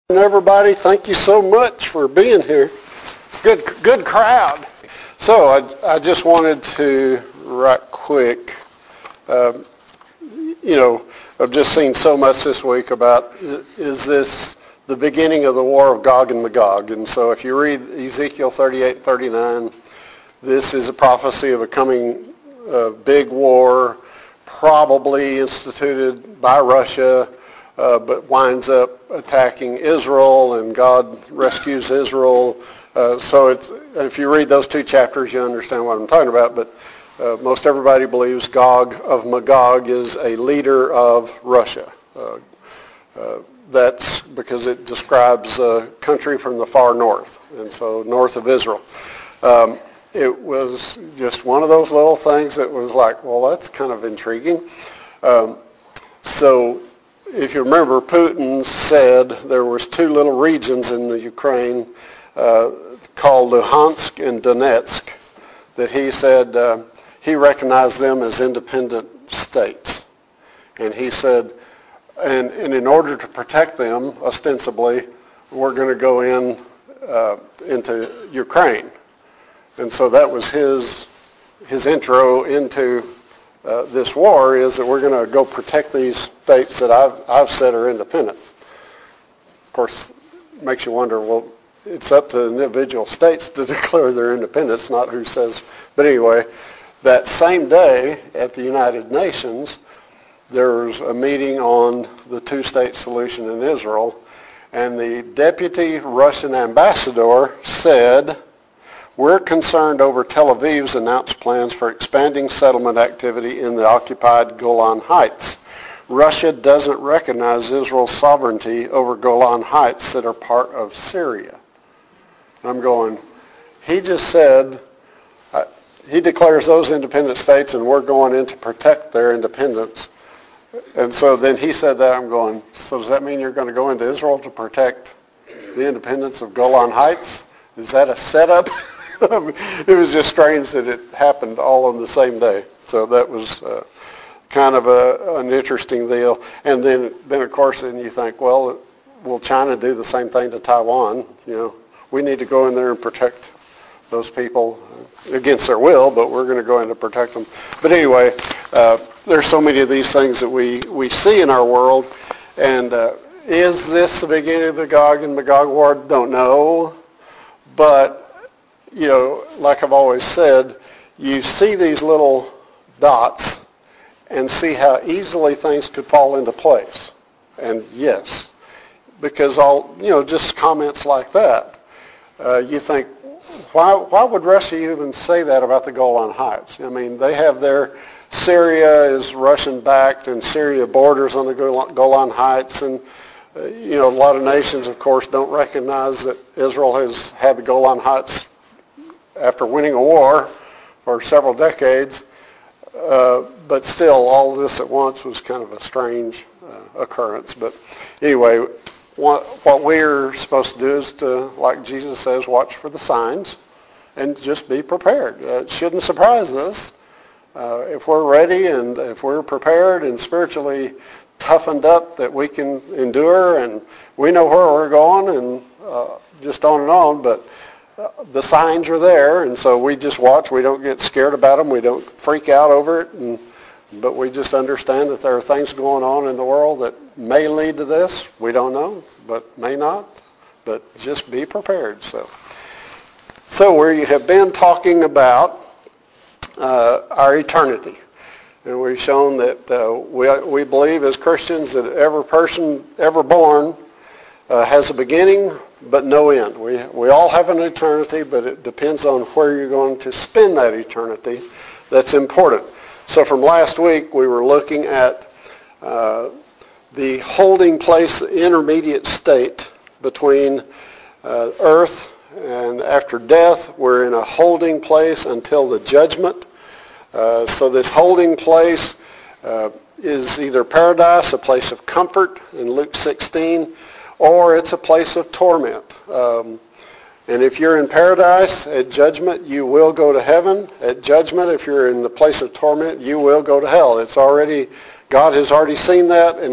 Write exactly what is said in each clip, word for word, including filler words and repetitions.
Everybody, thank you so much for being here. Good, good crowd. So I, I just wanted to, right quick, um, you know, I've just seen so much this week about is this the beginning of the war of Gog and Magog? And so if you read Ezekiel thirty-eight, thirty-nine, this is a prophecy of a coming uh, big war, probably instituted by Russia. Uh, but winds up attacking Israel, and God rescues Israel. Uh, so it's, if you read those two chapters, you understand what I'm talking about. But uh, most everybody believes Gog of Magog is a leader of Russia. Uh, uh, that's because it describes a country from the far north, and so north of Israel. Um, it was just one of those little things that was like, well, that's kind of intriguing. Um, so if you remember, Putin said there was two little regions in the Ukraine uh, called Luhansk and Donetsk that he said uh, he recognized them as independent states. And he said, and, and in order to protect them, ostensibly, we're going to go in uh, into Ukraine. And so that was his his intro into Uh, this war is that we're going to go protect these states that I've, I've said are independent. Of course, it makes you wonder, well, it's up to individual states to declare their independence, not who says. But anyway, that same day at the United Nations, there's a meeting on the two-state solution in Israel, and the deputy Russian ambassador said, "We're concerned over Tel Aviv's announced plans for expanding settlement activity in the occupied Golan Heights. Russia doesn't recognize Israel's sovereignty over Golan Heights that are part of Syria." I'm going, he just said, uh, he declares those independent states and we're going in to protect their independence. And so then he said that, I'm going, so does that mean you're going to go into Israel to protect the independence of Golan Heights? Is that a setup? It was just strange that it happened all on the same day. So that was uh, kind of a, an interesting deal. And then, then of course, then you think, well, will China do the same thing to Taiwan? You know, we need to go in there and protect those people against their will, but we're going to go in to protect them. But anyway, uh, there's so many of these things that we, we see in our world. And uh, is this the beginning of the Gog and Magog war? Don't know. But you know, like I've always said, you see these little dots and see how easily things could fall into place. And yes, because all, you know, just comments like that, uh, you think, why why would Russia even say that about the Golan Heights? I mean, they have their, Syria is Russian-backed, and Syria borders on the Golan Heights, and uh, you know, a lot of nations, of course, don't recognize that Israel has had the Golan Heights after winning a war for several decades, uh, but still all of this at once was kind of a strange uh, occurrence. But anyway, what, what we're supposed to do is to, like Jesus says, watch for the signs and just be prepared. Uh, it shouldn't surprise us. Uh, if we're ready and if we're prepared and spiritually toughened up that we can endure and we know where we're going and uh, just on and on, but the signs are there, and so we just watch. We don't get scared about them. We don't freak out over it, and, but we just understand that there are things going on in the world that may lead to this. We don't know, but may not. But just be prepared. So, so we have been talking about uh, our eternity, and we've shown that uh, we we believe as Christians that every person ever born uh, has a beginning but no end. We we all have an eternity, but it depends on where you're going to spend that eternity. That's important. So from last week, we were looking at uh, the holding place, the intermediate state between uh, earth and after death. We're in a holding place until the judgment. Uh, so this holding place uh, is either paradise, a place of comfort in Luke sixteen, or it's a place of torment. Um, and if you're in paradise at judgment, you will go to heaven. At judgment, if you're in the place of torment, you will go to hell. It's already, God has already seen that and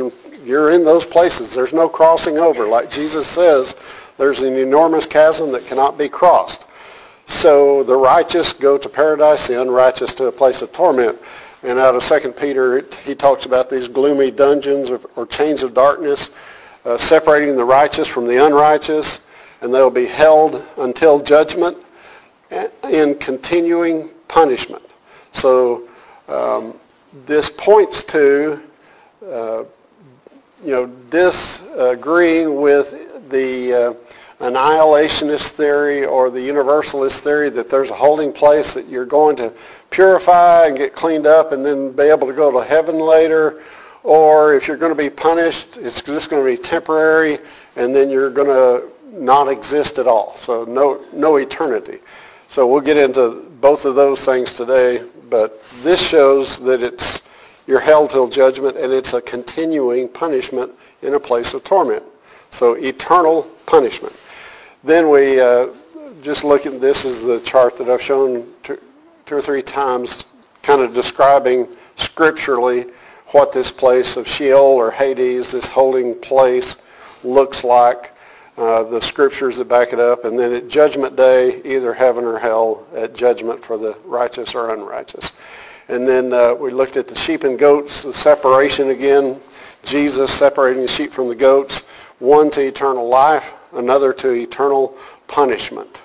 you're in those places. There's no crossing over. Like Jesus says, there's an enormous chasm that cannot be crossed. So the righteous go to paradise, the unrighteous to a place of torment. And out of Second Peter, it, he talks about these gloomy dungeons or, or chains of darkness, uh, separating the righteous from the unrighteous, and they'll be held until judgment in continuing punishment. So um, this points to, uh, you know, disagreeing with the uh, annihilationist theory or the universalist theory that there's a holding place that you're going to purify and get cleaned up and then be able to go to heaven later, or if you're going to be punished, it's just going to be temporary and then you're going to not exist at all. So no no eternity. So we'll get into both of those things today, but this shows that it's you're held till judgment and it's a continuing punishment in a place of torment. So eternal punishment. Then we uh, just look at this is the chart that I've shown two, two or three times, kind of describing scripturally what this place of Sheol or Hades, this holding place, looks like. Uh, the scriptures that back it up, and then at judgment day, either heaven or hell at judgment for the righteous or unrighteous. And then uh, we looked at the sheep and goats, the separation again, Jesus separating the sheep from the goats, one to eternal life, another to eternal punishment.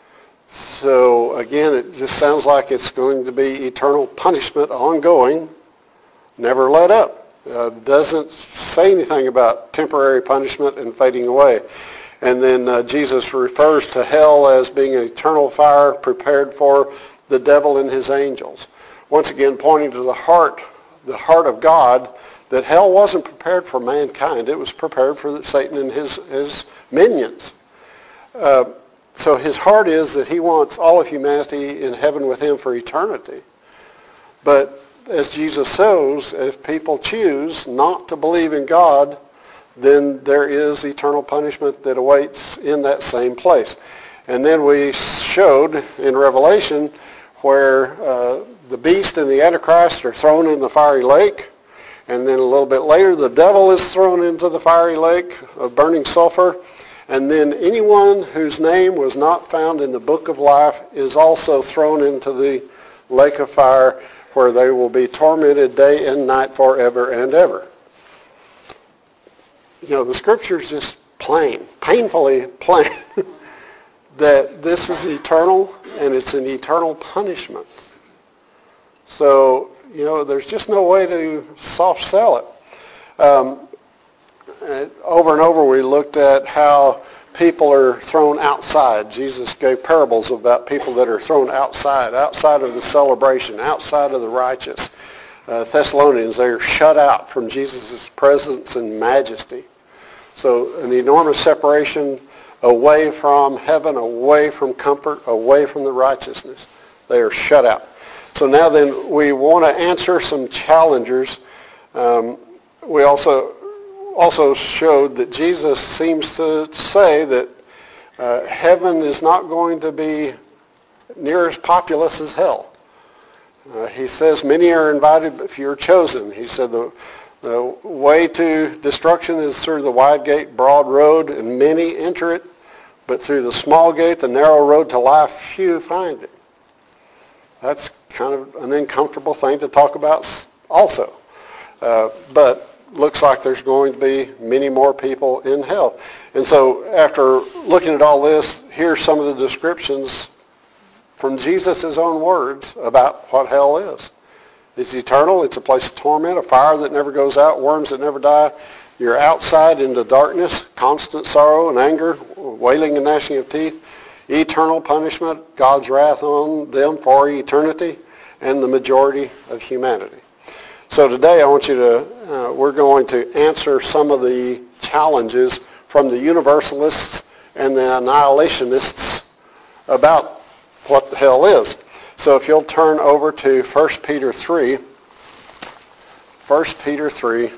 So again, it just sounds like it's going to be eternal punishment ongoing, never let up. Uh, doesn't say anything about temporary punishment and fading away. And then uh, Jesus refers to hell as being an eternal fire prepared for the devil and his angels. Once again, pointing to the heart, the heart of God, that hell wasn't prepared for mankind. It was prepared for Satan and his, his minions. Uh, so his heart is that he wants all of humanity in heaven with him for eternity. But as Jesus shows, if people choose not to believe in God, then there is eternal punishment that awaits in that same place. And then we showed in Revelation where uh, the beast and the Antichrist are thrown in the fiery lake, and then a little bit later the devil is thrown into the fiery lake of burning sulfur, and then anyone whose name was not found in the book of life is also thrown into the lake of fire, where they will be tormented day and night forever and ever. You know, the scripture's just plain, painfully plain, that this is eternal and it's an eternal punishment. So, you know, there's just no way to soft sell it. Um, over and over we looked at how people are thrown outside. Jesus gave parables about people that are thrown outside, outside of the celebration, outside of the righteous. Uh, Thessalonians, they are shut out from Jesus' presence and majesty. So an enormous separation away from heaven, away from comfort, away from the righteousness. They are shut out. So now then we want to answer some challengers. Um, we also also showed that Jesus seems to say that uh, heaven is not going to be near as populous as hell. Uh, he says, many are invited, but few are chosen. He said the, the way to destruction is through the wide gate, broad road, and many enter it, but through the small gate, the narrow road to life, few find it. That's kind of an uncomfortable thing to talk about also. Uh, but looks like there's going to be many more people in hell. And so after looking at all this, here's some of the descriptions from Jesus' own words about what hell is. It's eternal. It's a place of torment, a fire that never goes out, worms that never die. You're outside into darkness, constant sorrow and anger, wailing and gnashing of teeth, eternal punishment, God's wrath on them for eternity, and the majority of humanity. So today I want you to, uh, we're going to answer some of the challenges from the universalists and the annihilationists about what the hell is. So if you'll turn over to First Peter three, First Peter three,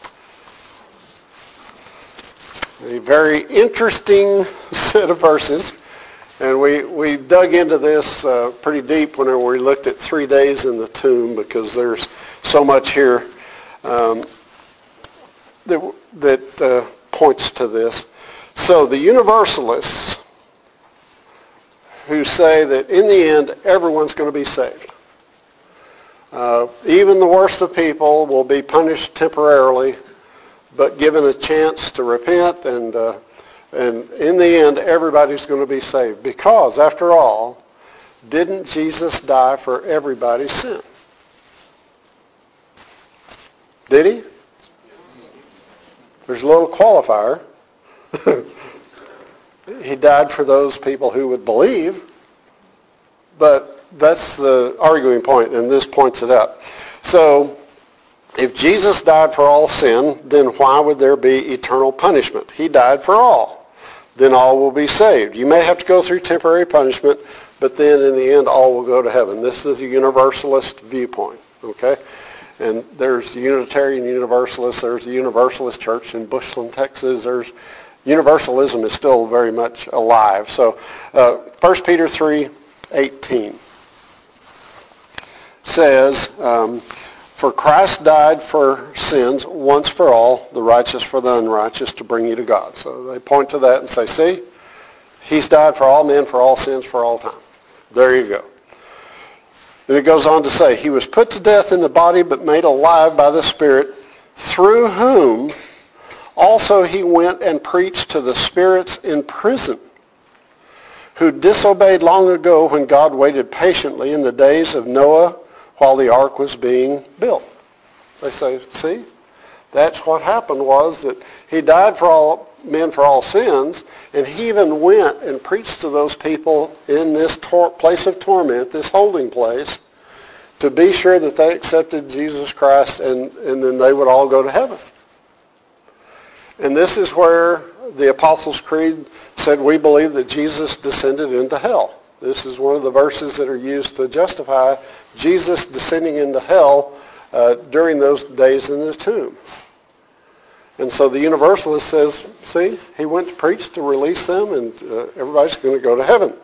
a very interesting set of verses. And we, we dug into this uh, pretty deep whenever we looked at three days in the tomb, because there's so much here. Um, that, that uh, points to this. So the universalists who say that in the end everyone's going to be saved. Uh, even the worst of people will be punished temporarily, but given a chance to repent, and uh, and in the end everybody's going to be saved. Because, after all, didn't Jesus die for everybody's sin? Did he? There's a little qualifier. He died for those people who would believe, but that's the arguing point, and this points it out. So, if Jesus died for all sin, then why would there be eternal punishment? He died for all. Then all will be saved. You may have to go through temporary punishment, but then in the end all will go to heaven. This is a universalist viewpoint, okay? And there's the Unitarian Universalists, there's the Universalist Church in Bushland, Texas. There's Universalism is still very much alive. So uh, First Peter three eighteen says, um, for Christ died for sins once for all, the righteous for the unrighteous, to bring you to God. So they point to that and say, see, he's died for all men, for all sins, for all time. There you go. And it goes on to say, he was put to death in the body, but made alive by the Spirit, through whom also he went and preached to the spirits in prison, who disobeyed long ago when God waited patiently in the days of Noah while the ark was being built. They say, see, that's what happened, was that he died for all men for all sins, and he even went and preached to those people in this tor- place of torment, this holding place, to be sure that they accepted Jesus Christ, and, and then they would all go to heaven. And this is where the Apostles' Creed said, we believe that Jesus descended into hell. This is one of the verses that are used to justify Jesus descending into hell uh, during those days in the tomb. And so the Universalist says, see, he went to preach to release them, and uh, everybody's going to go to heaven.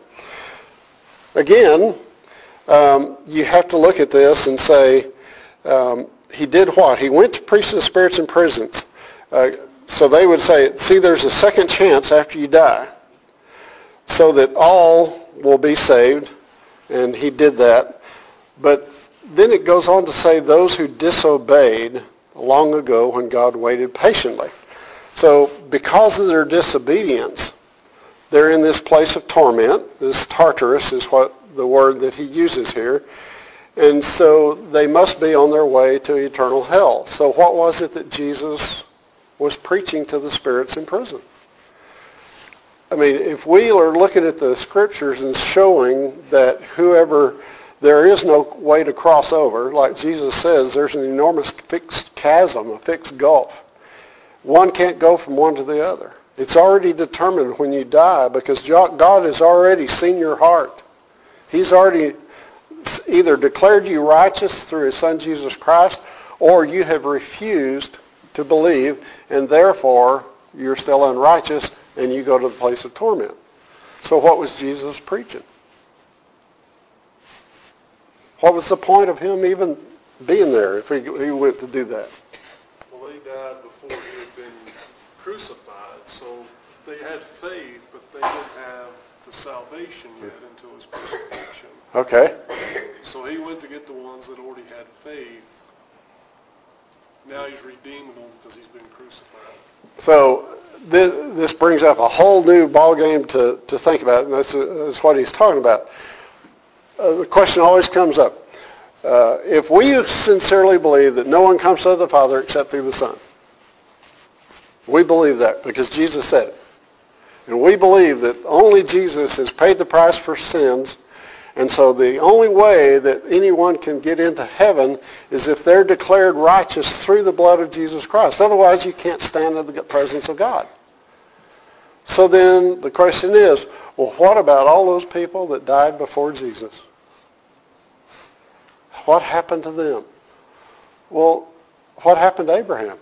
Again, um, you have to look at this and say, um, he did what? He went to preach to the spirits in prisons. Uh, So they would say, see, there's a second chance after you die, so that all will be saved, and he did that. But then it goes on to say those who disobeyed long ago when God waited patiently. So because of their disobedience, they're in this place of torment. This Tartarus is what the word that he uses here. And so they must be on their way to eternal hell. So what was it that Jesus was preaching to the spirits in prison? I mean, if we are looking at the scriptures and showing that whoever, there is no way to cross over, like Jesus says, there's an enormous fixed chasm, a fixed gulf. One can't go from one to the other. It's already determined when you die, because God has already seen your heart. He's already either declared you righteous through his Son Jesus Christ, or you have refused to believe, and therefore you're still unrighteous, and you go to the place of torment. So what was Jesus preaching? What was the point of him even being there if he, he went to do that? Well, he died before he had been crucified, so they had faith, but they didn't have the salvation yet until his crucifixion. Okay. So he went to get the ones that already had faith. Now he's redeeming them because he's been crucified. So this, this brings up a whole new ballgame to, to think about, and that's, that's what he's talking about. Uh, the question always comes up. Uh, if we sincerely believe that no one comes to the Father except through the Son, we believe that because Jesus said it. And we believe that only Jesus has paid the price for sins, and so the only way that anyone can get into heaven is if they're declared righteous through the blood of Jesus Christ. Otherwise, you can't stand in the presence of God. So then the question is, well, what about all those people that died before Jesus? What happened to them? Well, what happened to Abraham?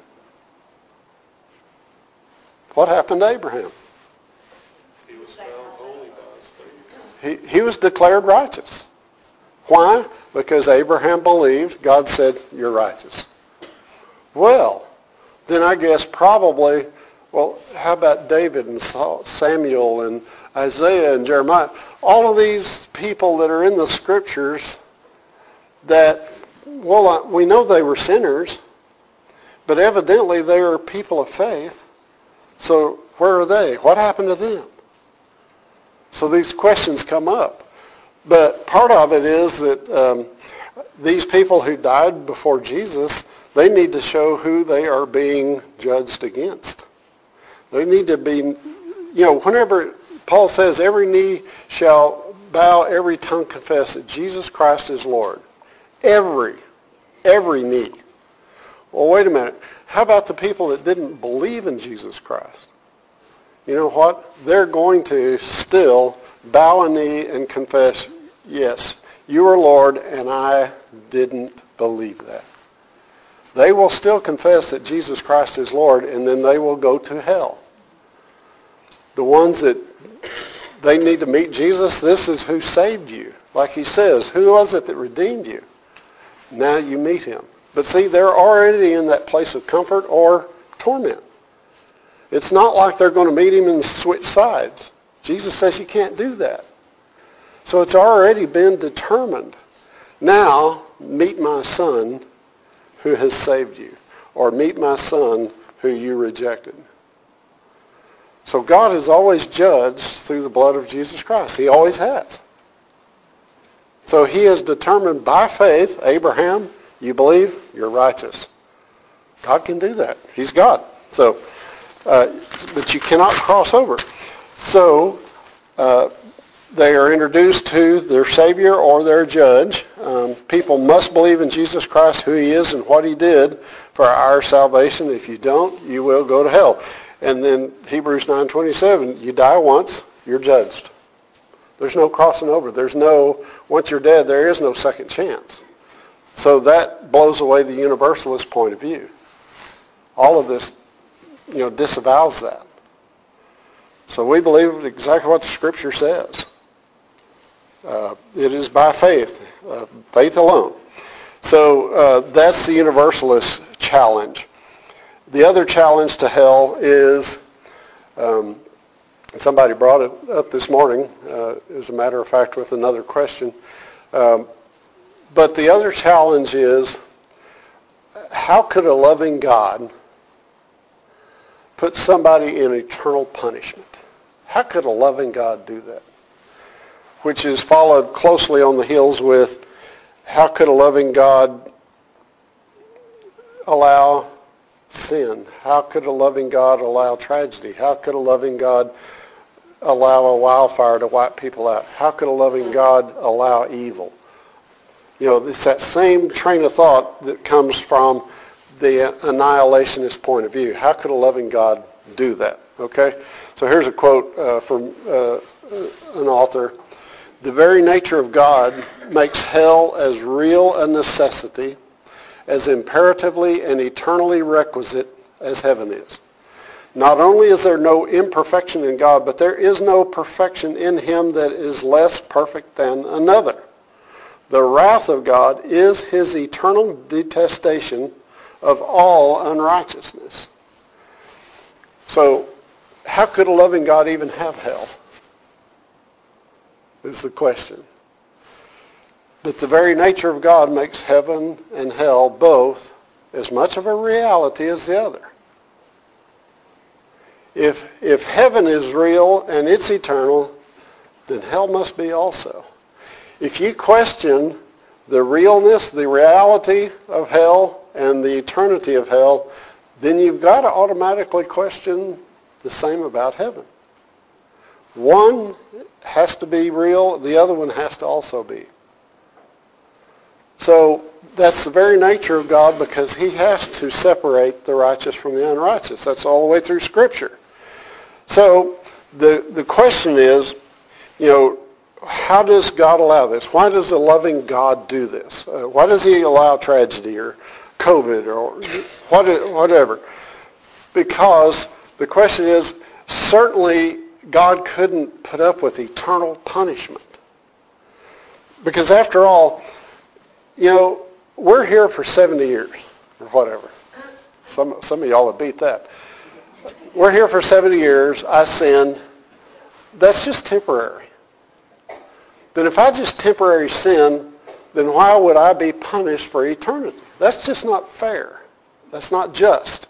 What happened to Abraham? He was found holy by his faith. He, he was declared righteous. Why? Because Abraham believed. God said, you're righteous. Well, then I guess probably, well, how about David and Samuel and Isaiah and Jeremiah? All of these people that are in the scriptures that, well, we know they were sinners, but evidently they are people of faith. So where are they? What happened to them? So these questions come up. But part of it is that um, these people who died before Jesus, they need to show who they are being judged against. They need to be, you know, whenever Paul says every knee shall bow, every tongue confess that Jesus Christ is Lord. Every, every knee. Well, wait a minute. How about the people that didn't believe in Jesus Christ? You know what? They're going to still bow a knee and confess, yes, you are Lord, and I didn't believe that. They will still confess that Jesus Christ is Lord, and then they will go to hell. The ones that they need to meet Jesus, this is who saved you. Like he says, who was it that redeemed you? Now you meet him. But see, they're already in that place of comfort or torment. It's not like they're going to meet him and switch sides. Jesus says you can't do that. So it's already been determined. Now, meet my son who has saved you. Or meet my son who you rejected. So God has always judged through the blood of Jesus Christ. He always has. So he has determined by faith, Abraham, you believe, you're righteous. God can do that. He's God. So, uh, but you cannot cross over. So, uh, they are introduced to their Savior or their judge. Um, people must believe in Jesus Christ, who he is and what he did for our salvation. If you don't, you will go to hell. And then Hebrews nine twenty-seven, you die once, you're judged. There's no crossing over. There's no, once you're dead, there is no second chance. So that blows away the universalist point of view. All of this, you know, disavows that. So we believe exactly what the Scripture says. Uh, it is by faith, uh, faith alone. So uh, that's the universalist challenge. The other challenge to hell is, um, somebody brought it up this morning, uh, as a matter of fact, with another question. Um, but the other challenge is, how could a loving God put somebody in eternal punishment? How could a loving God do that? Which is followed closely on the heels with, how could a loving God allow sin? How could a loving God allow tragedy? How could a loving God allow a wildfire to wipe people out? How could a loving God allow evil? You know, it's that same train of thought that comes from the annihilationist point of view. How could a loving God do that? Okay? So here's a quote uh, from uh, an author. The very nature of God makes hell as real a necessity, as imperatively and eternally requisite as heaven is. Not only is there no imperfection in God, but there is no perfection in him that is less perfect than another. The wrath of God is his eternal detestation of all unrighteousness. So, how could a loving God even have hell? Is the question. But the very nature of God makes heaven and hell both as much of a reality as the other. If, if heaven is real and it's eternal, then hell must be also. If you question the realness, the reality of hell, and the eternity of hell, then you've got to automatically question the same about heaven. One has to be real, the other one has to also be. So that's the very nature of God, because he has to separate the righteous from the unrighteous. That's all the way through Scripture. So the the question is, you know, how does God allow this? Why does a loving God do this? Uh, why does he allow tragedy or COVID or what, whatever? Because the question is, certainly God couldn't put up with eternal punishment. Because after all, you know, we're here for seventy years or whatever. Some, some of y'all have beat that. We're here for seventy years. I sinned. That's just temporary. Then if I just temporary sin, then why would I be punished for eternity? That's just not fair. That's not just.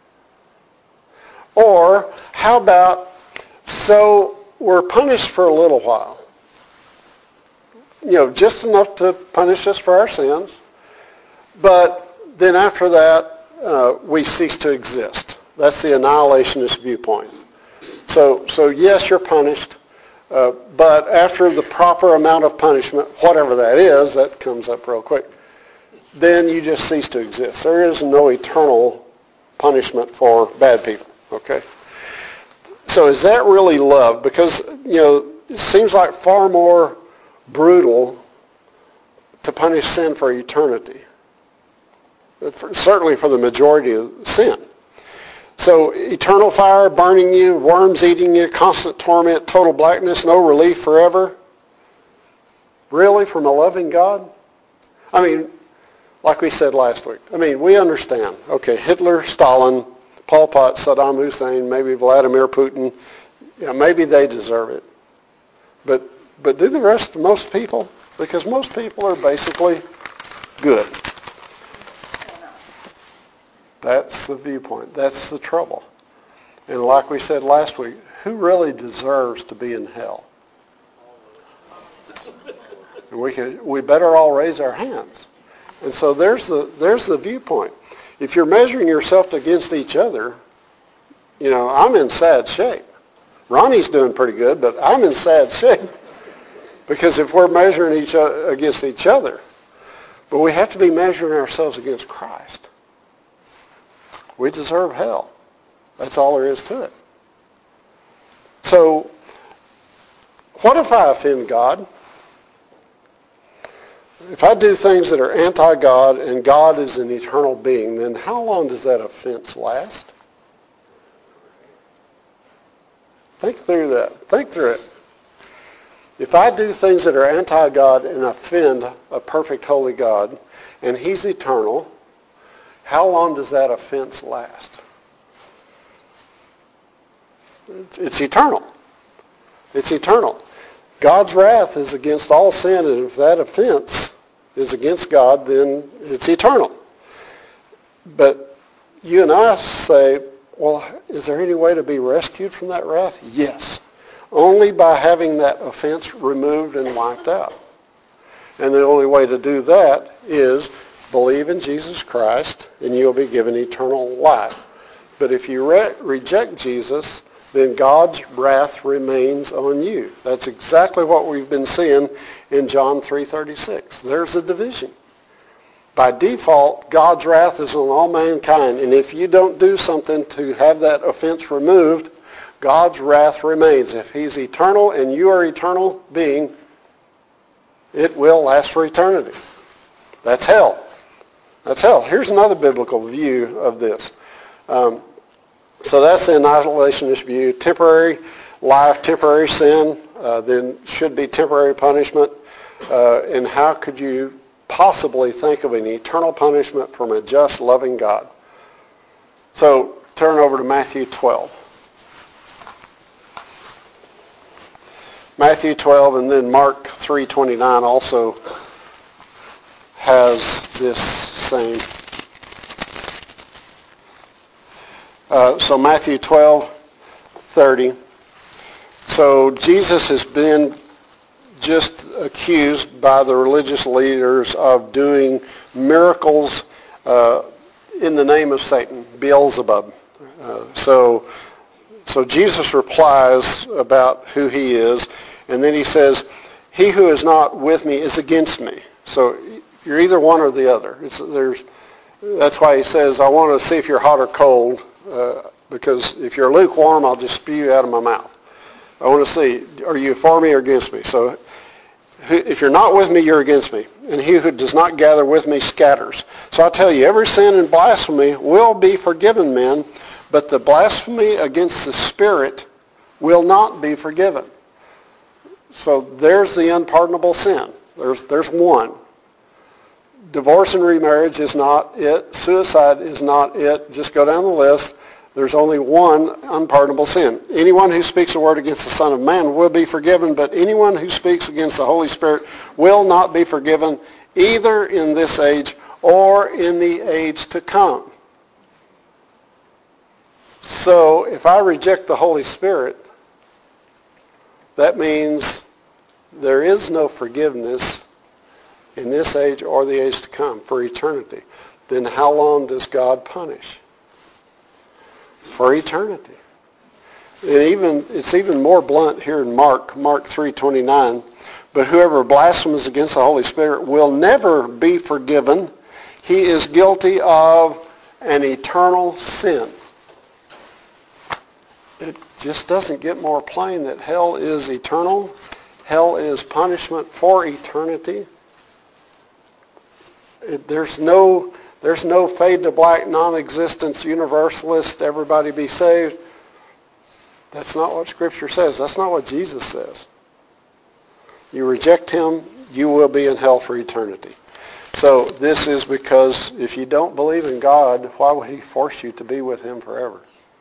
Or how about, so we're punished for a little while. You know, just enough to punish us for our sins. But then after that, uh, we cease to exist. That's the annihilationist viewpoint. So, so yes, you're punished. Uh, but after the proper amount of punishment, whatever that is, that comes up real quick, then you just cease to exist. There is no eternal punishment for bad people, okay? So is that really love? Because, you know, it seems like far more brutal to punish sin for eternity, for, certainly for the majority of sin. So eternal fire burning you, worms eating you, constant torment, total blackness, no relief forever. Really, from a loving God? I mean, like we said last week, I mean, we understand. Okay, Hitler, Stalin, Pol Pot, Saddam Hussein, maybe Vladimir Putin, you know, maybe they deserve it. But but do the rest of most people? Because most people are basically good. That's the viewpoint. That's the trouble. And like we said last week, who really deserves to be in hell? And we can, we better all raise our hands. And so there's the there's the viewpoint. If you're measuring yourself against each other, you know, I'm in sad shape. Ronnie's doing pretty good, but I'm in sad shape. Because if we're measuring each other against each other, but we have to be measuring ourselves against Christ. We deserve hell. That's all there is to it. So, what if I offend God? If I do things that are anti-God and God is an eternal being, then how long does that offense last? Think through that. Think through it. If I do things that are anti-God and offend a perfect holy God, and he's eternal, how long does that offense last? It's eternal. It's eternal. God's wrath is against all sin, and if that offense is against God, then it's eternal. But you and I say, well, is there any way to be rescued from that wrath? Yes. Only by having that offense removed and wiped out. And the only way to do that is believe in Jesus Christ, and you'll be given eternal life. But if you re- reject Jesus, then God's wrath remains on you. That's exactly what we've been seeing in John three thirty-six. There's a division. By default, God's wrath is on all mankind, and if you don't do something to have that offense removed, God's wrath remains. If he's eternal and you are eternal being, it will last for eternity. That's hell. That's hell. Here's another biblical view of this. Um, so that's the annihilationist view. Temporary life, temporary sin, uh, then should be temporary punishment. Uh, and how could you possibly think of an eternal punishment from a just, loving God? So turn over to Matthew twelve. Matthew twelve, and then Mark three twenty-nine also has this same. Uh, so Matthew twelve thirty. So Jesus has been just accused by the religious leaders of doing miracles uh, in the name of Satan, Beelzebub. Uh, so, so Jesus replies about who he is, and then he says, "He who is not with me is against me." So you're either one or the other. It's, there's, that's why he says, "I want to see if you're hot or cold, uh, because if you're lukewarm, I'll just spew you out of my mouth. I want to see, are you for me or against me?" So if you're not with me, you're against me. And he who does not gather with me scatters. So I tell you, every sin and blasphemy will be forgiven men, but the blasphemy against the Spirit will not be forgiven. So there's the unpardonable sin. There's, there's one. divorce and remarriage is not it. Suicide is not it. Just go down the list. There's only one unpardonable sin. Anyone who speaks a word against the Son of Man will be forgiven, but anyone who speaks against the Holy Spirit will not be forgiven, either in this age or in the age to come. So if I reject the Holy Spirit, that means there is no forgiveness in this age or the age to come for eternity. Then how long does God punish? For eternity. And even it's even more blunt here in Mark, Mark three twenty-nine. But whoever blasphemes against the Holy Spirit will never be forgiven. He is guilty of an eternal sin. It just doesn't get more plain that hell is eternal. Hell is punishment for eternity. It, there's no there's no fade to black, non-existence, universalist, everybody be saved. That's not what Scripture says. That's not what Jesus says. You reject him, you will be in hell for eternity. So this is because if you don't believe in God, why would he force you to be with him forever?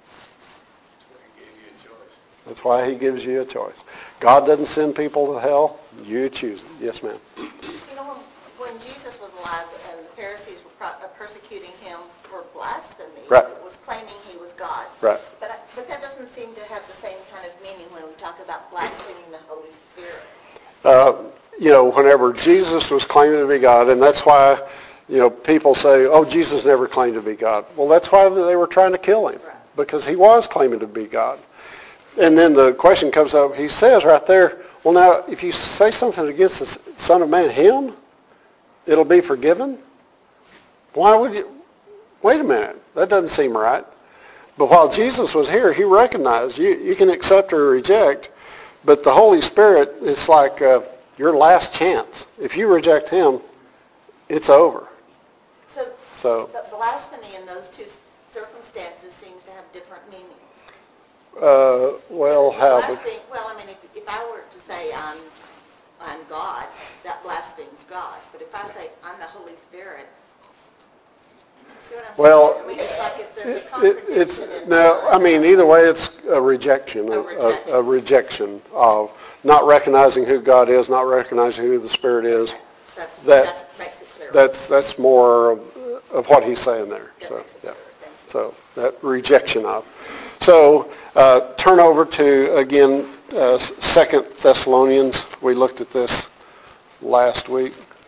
That's why he gives you a choice. God doesn't send people to hell. You choose it. Yes, ma'am. You know, when, when Jesus was alive and the Pharisees were pro- uh, persecuting him for blasphemy, right. It was claiming he was God. Right. But, I, but that doesn't seem to have the same kind of meaning when we talk about blaspheming the Holy Spirit. Uh, you know, whenever Jesus was claiming to be God, and that's why, you know, people say, oh, Jesus never claimed to be God. Well, that's why they were trying to kill him, right. Because he was claiming to be God. And then the question comes up, he says right there, well, now, if you say something against the Son of Man, him, it'll be forgiven? Why would you? Wait a minute. That doesn't seem right. But while Jesus was here, he recognized you, you can accept or reject, but the Holy Spirit is like uh, your last chance. If you reject him, it's over. So, so the blasphemy in those two circumstances seems to have different meanings. Uh, well, how? Blaspheme, well, I mean, if, if I were to say I'm, I'm God, that blasphemes God. But if I say I'm the Holy Spirit, see what I'm well, saying? I mean, it's like if there's a it, contradiction. it's in no. I mean, either way, it's a rejection, A a, rejection. a, a rejection of not recognizing who God is, not recognizing who the Spirit is. That's, that that makes it clear. That's that's more of, of what he's saying there. That so makes it yeah. clear. So that rejection of. So uh, turn over to, again, uh, Second Thessalonians. We looked at this last week.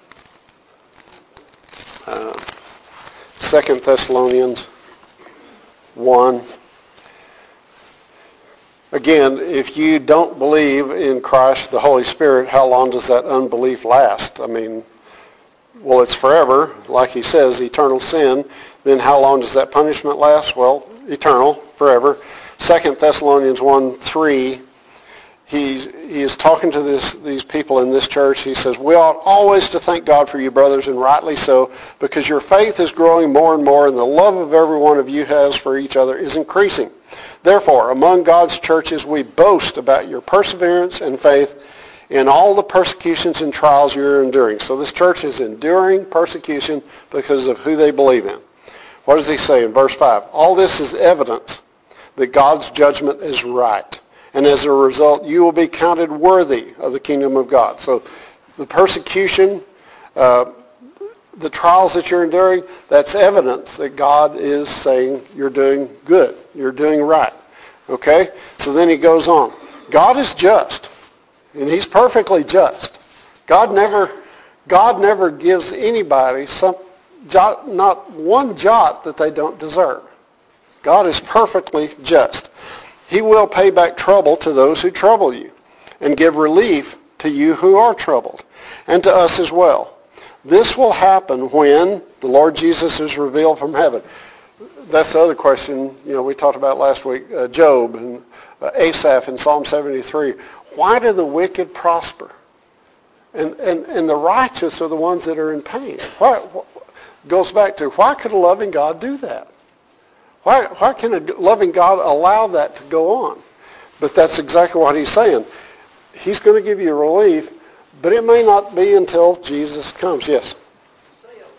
Uh, Second Thessalonians one. Again, if you don't believe in Christ, the Holy Spirit, how long does that unbelief last? I mean, well, it's forever, like he says, eternal sin. Then how long does that punishment last? Well, eternal, forever. Second Thessalonians one three, he, he is talking to this, these people in this church. He says, we ought always to thank God for you, brothers, and rightly so, because your faith is growing more and more, and the love of every one of you has for each other is increasing. Therefore, among God's churches, we boast about your perseverance and faith in all the persecutions and trials you're enduring. So this church is enduring persecution because of who they believe in. What does he say in verse five? All this is evidence that God's judgment is right. And as a result, you will be counted worthy of the kingdom of God. So the persecution, uh, the trials that you're enduring, that's evidence that God is saying you're doing good. You're doing right. Okay? So then he goes on. God is just. And he's perfectly just. God never, God never gives anybody some jot, not one jot that they don't deserve. God is perfectly just. He will pay back trouble to those who trouble you and give relief to you who are troubled, and to us as well. This will happen when the Lord Jesus is revealed from heaven. That's the other question, you know, we talked about last week, uh, Job and uh, Asaph in Psalm seventy-three. Why do the wicked prosper? And, and, and the righteous are the ones that are in pain. Why, what, goes back to, why could a loving God do that? Why, why can a loving God allow that to go on? But that's exactly what he's saying. He's going to give you relief, but it may not be until Jesus comes. Yes? Say a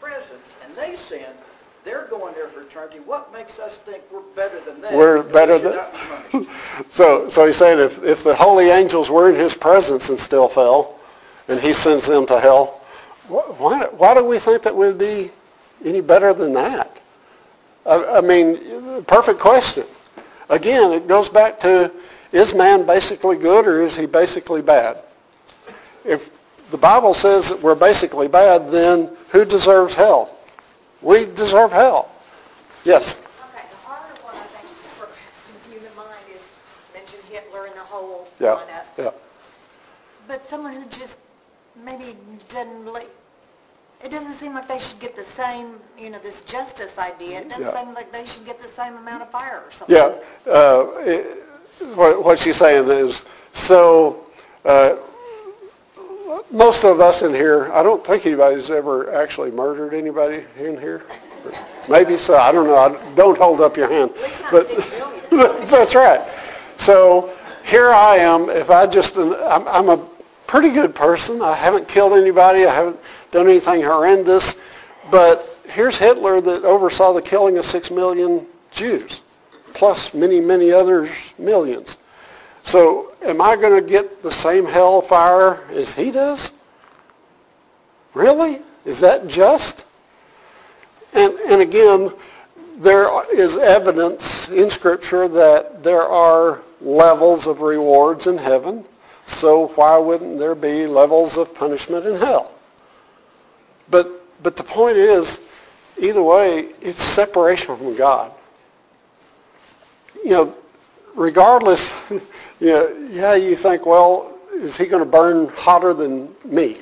presence and they sin, they're going there for eternity. What makes us think we're better than them? We're better we should than... not be punished? So, so he's saying if, if the holy angels were in his presence and still fell, and he sends them to hell, why, why do we think that we'd be any better than that? I, I mean, perfect question. Again, it goes back to, is man basically good or is he basically bad? If the Bible says that we're basically bad, then who deserves hell? We deserve hell. Yes? Okay, the harder one, I think, for the human mind is mention Hitler and the whole Yeah, lineup. yeah. But someone who just maybe doesn't believe, it doesn't seem like they should get the same, you know, this justice idea. It doesn't Yeah. seem like they should get the same amount of fire or something. Yeah. Uh, it, what, what she's saying is, so uh, most of us in here, I don't think anybody's ever actually murdered anybody in here. Maybe so. I don't know. I, don't hold up your hand. At least not But six million. that's right. So here I am. If I just, I'm, I'm a pretty good person. I haven't killed anybody. I haven't done anything horrendous. But here's Hitler that oversaw the killing of six million Jews, plus many, many others, millions. So am I going to get the same hellfire as he does? Really? Is that just? And, and again, there is evidence in Scripture that there are levels of rewards in heaven. So why wouldn't there be levels of punishment in hell? But but the point is, either way, it's separation from God. You know, regardless, you know, yeah, you think, well, is he going to burn hotter than me?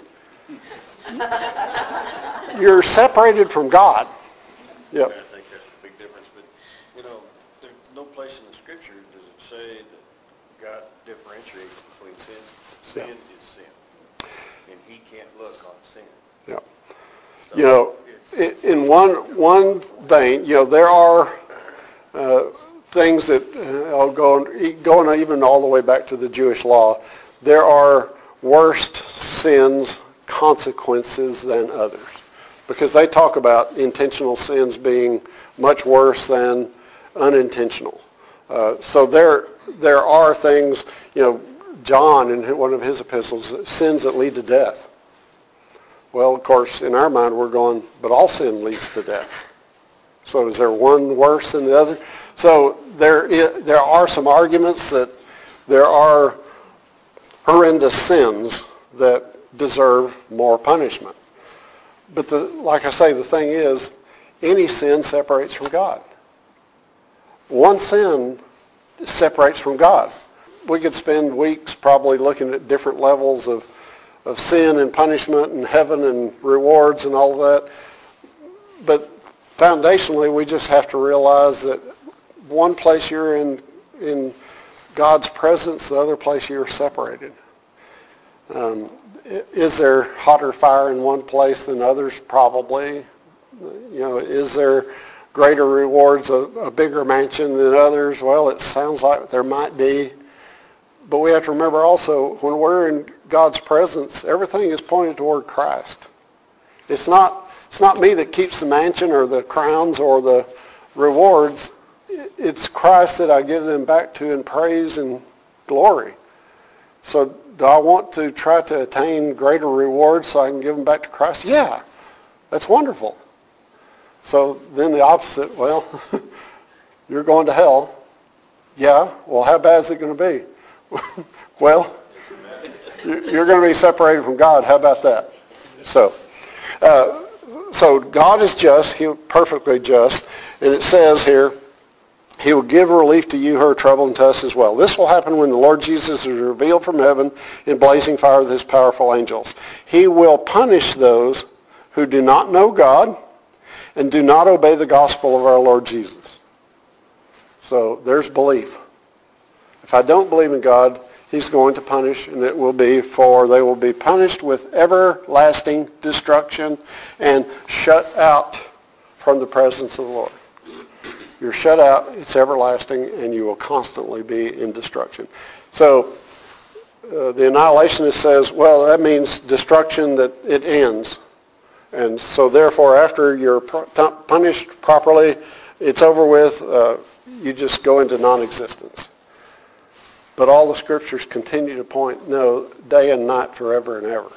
You're separated from God. Yep. I think that's the big difference. But, you know, there's no place in the Scripture does it say that God differentiates between sin. Sin Yeah. is sin. And he can't look on sin. Yeah. So You know, it's- in one one vein, you know, there are uh, things that uh, I'll go going even all the way back to the Jewish law. There are worst sins consequences than others, because they talk about intentional sins being much worse than unintentional. Uh, so there there are things, you know, John in one of his epistles, sins that lead to death. Well, of course, in our mind, we're going, but all sin leads to death. So is there one worse than the other? So there is, there are some arguments that there are horrendous sins that deserve more punishment. But the, like I say, the thing is, any sin separates from God. One sin separates from God. We could spend weeks probably looking at different levels of of sin and punishment and heaven and rewards and all of that. But foundationally, we just have to realize that one place you're in in God's presence, the other place you're separated. Um, is there hotter fire in one place than others? Probably. You know, is there greater rewards, a, a bigger mansion than others? Well, it sounds like there might be. But we have to remember also, when we're in God's presence, everything is pointed toward Christ. It's not it's not me that keeps the mansion or the crowns or the rewards. It's Christ that I give them back to in praise and glory. So do I want to try to attain greater rewards so I can give them back to Christ? Yeah, that's wonderful. So then the opposite, well, you're going to hell. Yeah, well, how bad is it going to be? Well, you're going to be separated from God. How about that? So, uh, so God is just. He's perfectly just. And it says here, he will give relief to you who are troubled, and to us as well. This will happen when the Lord Jesus is revealed from heaven in blazing fire with his powerful angels. He will punish those who do not know God and do not obey the gospel of our Lord Jesus. So there's belief. If I don't believe in God, he's going to punish, and it will be for, they will be punished with everlasting destruction and shut out from the presence of the Lord. You're shut out, it's everlasting, and you will constantly be in destruction. So uh, the annihilationist says, well, that means destruction, that it ends. And so therefore, after you're punished properly, it's over with, uh, you just go into non-existence. But all the scriptures continue to point, no, day and night, forever and ever.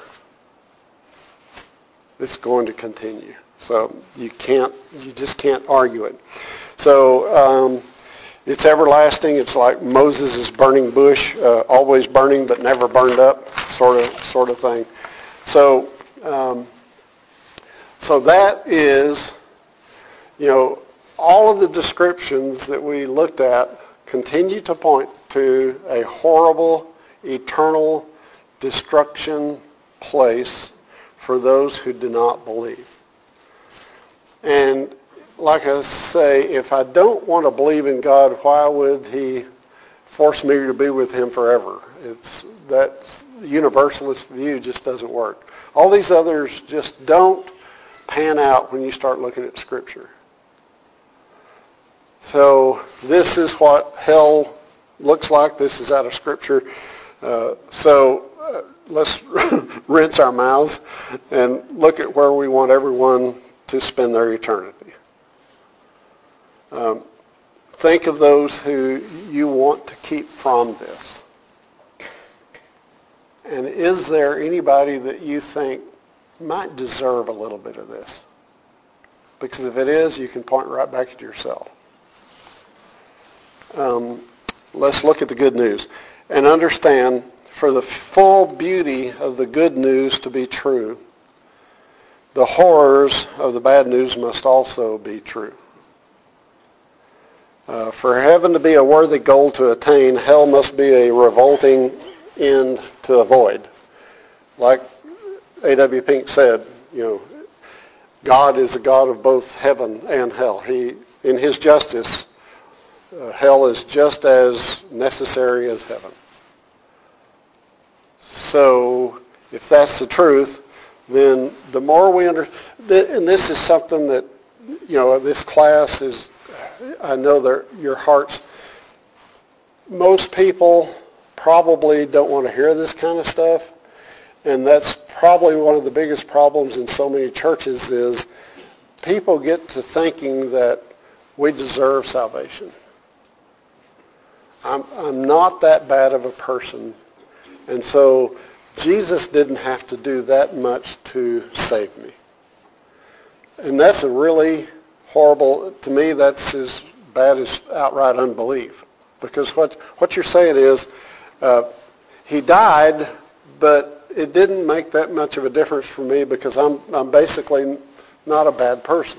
It's going to continue. So you can't, you just can't argue it. So um, it's everlasting. It's like Moses' burning bush, uh, always burning but never burned up, sort of, sort of thing. So, um, so that is, you know, all of the descriptions that we looked at continue to point to a horrible, eternal destruction place for those who do not believe. And like I say, if I don't want to believe in God, why would he force me to be with him forever? It's that universalist view just doesn't work. All these others just don't pan out when you start looking at Scripture. So this is what hell looks like. This is out of Scripture. Uh, so uh, let's rinse our mouths and look at where we want everyone to spend their eternity. Um, think of those who you want to keep from this. And is there anybody that you think might deserve a little bit of this? Because if it is, you can point right back at yourself. Um, let's look at the good news and understand, for the full beauty of the good news to be true, the horrors of the bad news must also be true. Uh, for heaven to be a worthy goal to attain, hell must be a revolting end to avoid. Like A W Pink said, you know, God is a God of both heaven and hell. He, in his justice, uh, hell is just as necessary as heaven. So, if that's the truth, then the more we understand, and this is something that, you know, this class is, I know that your hearts, most people probably don't want to hear this kind of stuff, and that's probably one of the biggest problems in so many churches is people get to thinking that we deserve salvation. I'm, I'm not that bad of a person, and so Jesus didn't have to do that much to save me. And that's a really horrible, to me, that's as bad as outright unbelief. Because what, what you're saying is, uh, he died, but it didn't make that much of a difference for me because I'm, I'm basically not a bad person.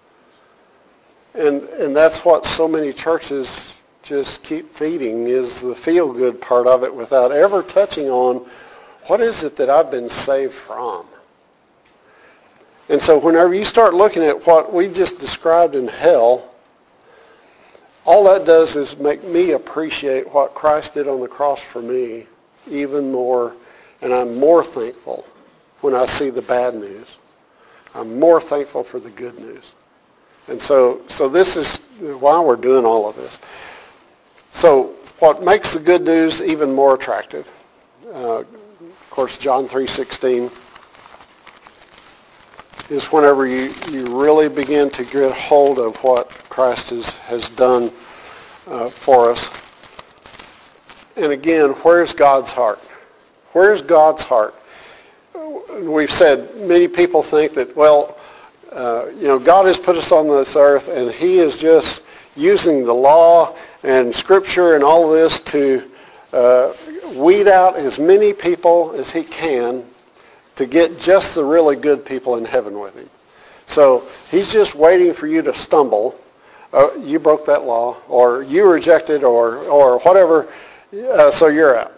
And, and that's what so many churches just keep feeding, is the feel-good part of it without ever touching on what is it that I've been saved from. And so whenever you start looking at what we just described in hell, all that does is make me appreciate what Christ did on the cross for me even more, and I'm more thankful when I see the bad news. I'm more thankful for the good news. And so, so this is why we're doing all of this. So what makes the good news even more attractive? Uh, of course, John three sixteen. Is whenever you, you really begin to get hold of what Christ has, has done uh, for us. And again, where's God's heart? Where's God's heart? We've said many people think that, well, uh, you know, God has put us on this earth and he is just using the law and Scripture and all of this to uh, weed out as many people as he can to get just the really good people in heaven with him. So he's just waiting for you to stumble. Uh, you broke that law, or you rejected, or or whatever, uh, so you're out.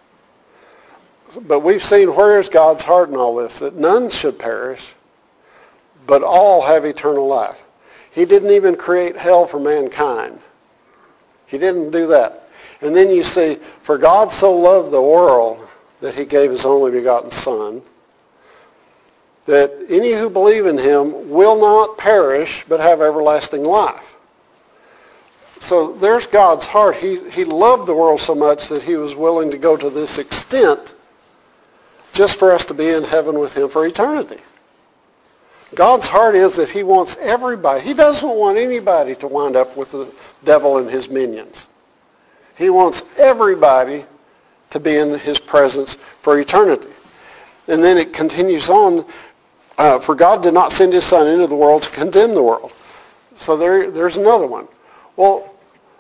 But we've seen where is God's heart in all this, that none should perish, but all have eternal life. He didn't even create hell for mankind. He didn't do that. And then you see, for God so loved the world that he gave his only begotten Son, that any who believe in him will not perish but have everlasting life. So there's God's heart. He, he loved the world so much that he was willing to go to this extent just for us to be in heaven with him for eternity. God's heart is that he wants everybody. He doesn't want anybody to wind up with the devil and his minions. He wants everybody to be in his presence for eternity. And then it continues on, uh, for God did not send his Son into the world to condemn the world. So there, there's another one. Well,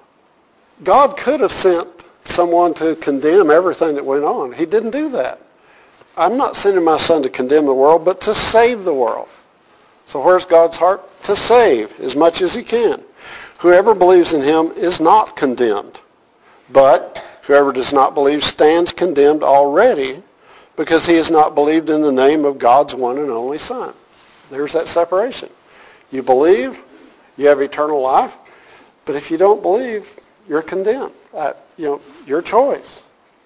God could have sent someone to condemn everything that went on. He didn't do that. I'm not sending my Son to condemn the world, but to save the world. So where's God's heart? To save as much as he can. Whoever believes in him is not condemned. But whoever does not believe stands condemned already because he has not believed in the name of God's one and only Son. There's that separation. You believe, you have eternal life. But if you don't believe, you're condemned. Uh, you know, your choice.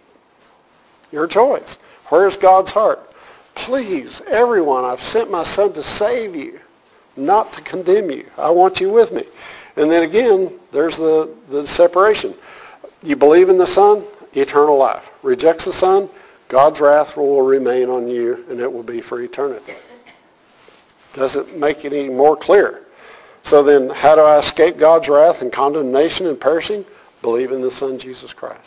Your choice. Where's God's heart? Please, everyone, I've sent my Son to save you, not to condemn you. I want you with me. And then again, there's the, the separation. You believe in the Son, eternal life. Rejects the Son, God's wrath will remain on you, and it will be for eternity. Doesn't make it any more clear. So then, how do I escape God's wrath and condemnation and perishing? Believe in the Son, Jesus Christ.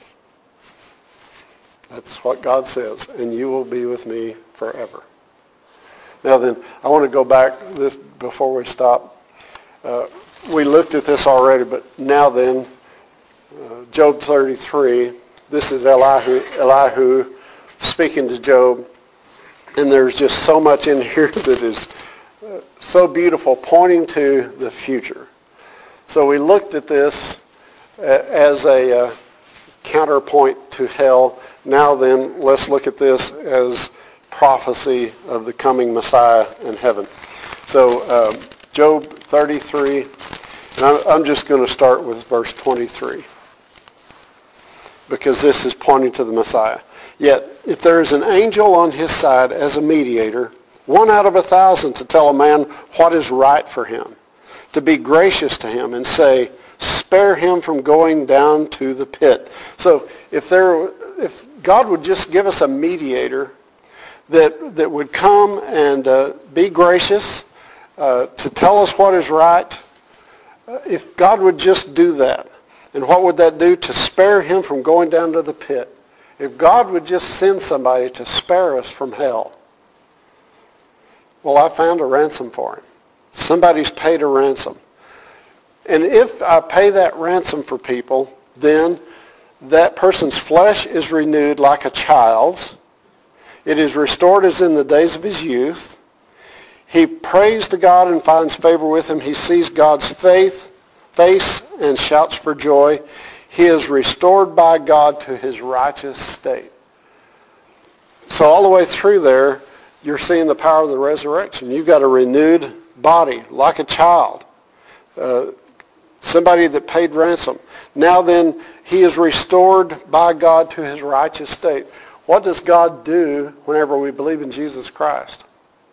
That's what God says, and you will be with me forever. Now then, I want to go back this before we stop. Uh, we looked at this already, but now then, uh, Job thirty-three, this is Elihu, Elihu speaking to Job, and there's just so much in here that is uh, so beautiful, pointing to the future. So we looked at this uh, as a uh, counterpoint to hell. Now then, let's look at this as prophecy of the coming Messiah in heaven. So um, Job thirty-three, and I'm, I'm just going to start with verse twenty-three, because this is pointing to the Messiah. Yet, if there is an angel on his side as a mediator, one out of a thousand to tell a man what is right for him, to be gracious to him and say, spare him from going down to the pit. So if there, if God would just give us a mediator that that would come and uh, be gracious, uh, to tell us what is right, uh, if God would just do that, and what would that do? To spare him from going down to the pit. If God would just send somebody to spare us from hell. Well, I found a ransom for him. Somebody's paid a ransom. And if I pay that ransom for people, then that person's flesh is renewed like a child's. It is restored as in the days of his youth. He prays to God and finds favor with him. He sees God's faith, face and shouts for joy. He is restored by God to his righteous state. So all the way through there, you're seeing the power of the resurrection. You've got a renewed body, like a child. Uh, somebody that paid ransom. Now then, he is restored by God to his righteous state. What does God do whenever we believe in Jesus Christ?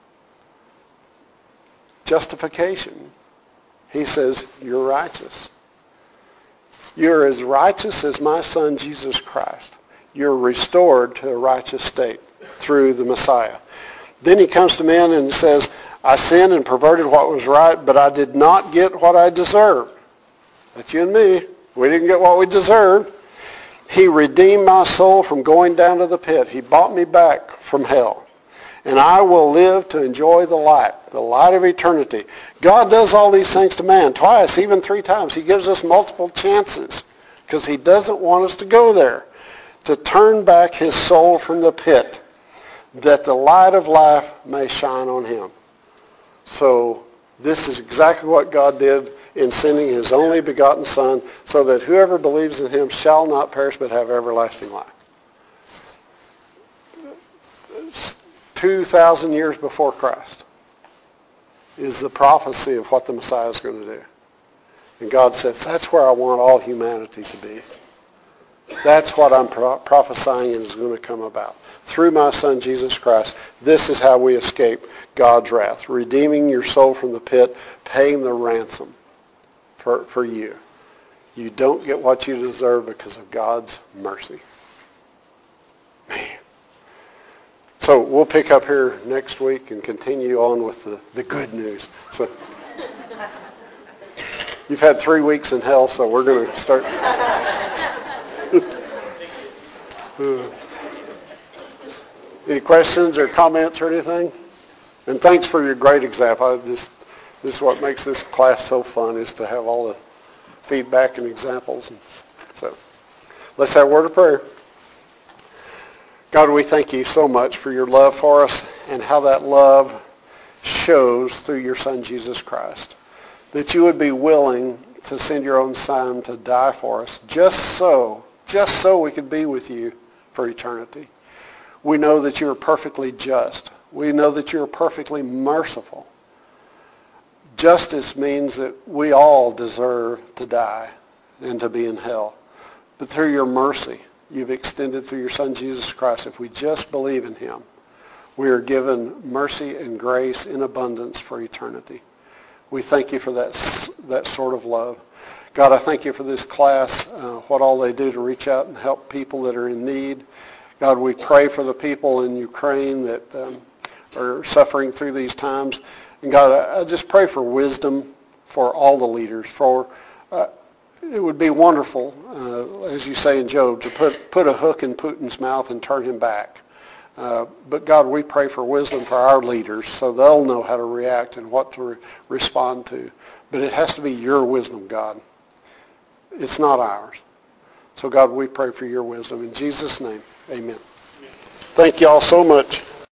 Justification. He says, you're righteous. You're as righteous as my Son, Jesus Christ. You're restored to a righteous state through the Messiah. Then he comes to men and says, I sinned and perverted what was right, but I did not get what I deserved. That's you and me. We didn't get what we deserved. He redeemed my soul from going down to the pit. He bought me back from hell. And I will live to enjoy the light, the light of eternity. God does all these things to man, twice, even three times. He gives us multiple chances because he doesn't want us to go there, to turn back his soul from the pit, that the light of life may shine on him. So this is exactly what God did in sending his only begotten Son, so that whoever believes in him shall not perish but have everlasting life. two thousand years before Christ is the prophecy of what the Messiah is going to do. And God says, that's where I want all humanity to be. That's what I'm pro- prophesying and is going to come about. Through my Son, Jesus Christ, this is how we escape God's wrath. Redeeming your soul from the pit, paying the ransom for, for you. You don't get what you deserve because of God's mercy. Man. So we'll pick up here next week and continue on with the, the good news. So you've had three weeks in hell, so we're going to start. uh, any questions or comments or anything? And thanks for your great example. I just, this is what makes this class so fun, is to have all the feedback and examples. And so let's have a word of prayer. God, we thank you so much for your love for us and how that love shows through your Son, Jesus Christ. That you would be willing to send your own Son to die for us just so, just so we could be with you for eternity. We know that you are perfectly just. We know that you are perfectly merciful. Justice means that we all deserve to die and to be in hell. But through your mercy, you've extended through your Son, Jesus Christ. If we just believe in him, we are given mercy and grace in abundance for eternity. We thank you for that, that sort of love. God, I thank you for this class, uh, what all they do to reach out and help people that are in need. God, we pray for the people in Ukraine that um, are suffering through these times. And God, I, I just pray for wisdom for all the leaders, for uh, it would be wonderful, uh, as you say in Job, to put, put a hook in Putin's mouth and turn him back. Uh, but God, we pray for wisdom for our leaders so they'll know how to react and what to re- respond to. But it has to be your wisdom, God. It's not ours. So God, we pray for your wisdom. In Jesus' name, amen. Thank you all so much.